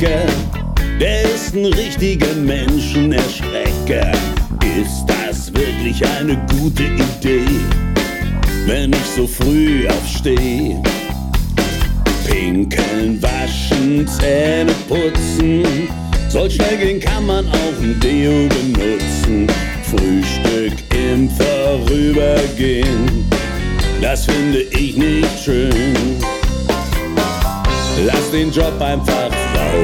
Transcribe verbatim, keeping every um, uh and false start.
Wecker, der ist ein richtiger Menschenerschrecker. Ist das wirklich eine gute Idee, wenn ich so früh aufsteh? Pinkeln, waschen, Zähne putzen, soll schnell gehen, kann man auch ein Deo benutzen. Frühstück im Vorübergehen, das finde ich nicht schön. Lass den Job einfach